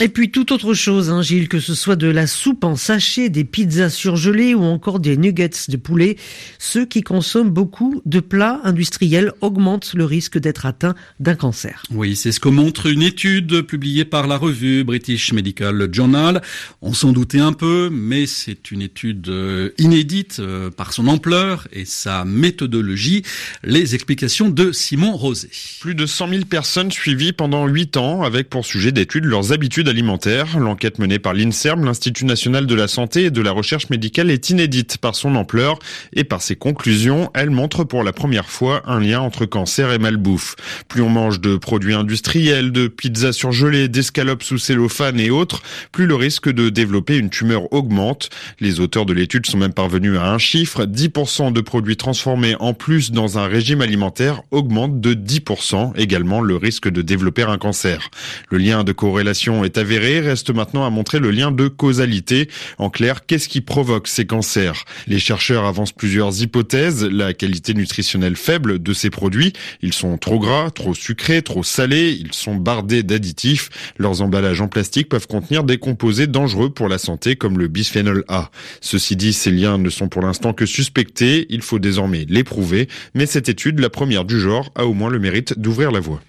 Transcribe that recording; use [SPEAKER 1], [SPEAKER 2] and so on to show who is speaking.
[SPEAKER 1] Et puis tout autre chose, Gilles, que ce soit de la soupe en sachet, des pizzas surgelées ou encore des nuggets de poulet, ceux qui consomment beaucoup de plats industriels augmentent le risque d'être atteints d'un cancer.
[SPEAKER 2] Oui, c'est ce que montre une étude publiée par la revue British Medical Journal. On s'en doutait un peu, mais c'est une étude inédite par son ampleur et sa méthodologie. Les explications de Simon Rosé.
[SPEAKER 3] Plus de 100 000 personnes suivies pendant 8 ans avec pour sujet d'étude leurs habitudes alimentaire. L'enquête menée par l'INSERM, l'Institut National de la Santé et de la Recherche Médicale, est inédite par son ampleur et par ses conclusions. Elle montre pour la première fois un lien entre cancer et malbouffe. Plus on mange de produits industriels, de pizzas surgelées, d'escalopes sous cellophane et autres, plus le risque de développer une tumeur augmente. Les auteurs de l'étude sont même parvenus à un chiffre. 10% de produits transformés en plus dans un régime alimentaire augmente de 10% également le risque de développer un cancer. Le lien de corrélation est avéré, reste maintenant à montrer le lien de causalité. En clair, qu'est-ce qui provoque ces cancers? Les chercheurs avancent plusieurs hypothèses. La qualité nutritionnelle faible de ces produits. Ils sont trop gras, trop sucrés, trop salés, ils sont bardés d'additifs. Leurs emballages en plastique peuvent contenir des composés dangereux pour la santé comme le bisphénol A. Ceci dit, ces liens ne sont pour l'instant que suspectés. Il faut désormais les prouver. Mais cette étude, la première du genre, a au moins le mérite d'ouvrir la voie.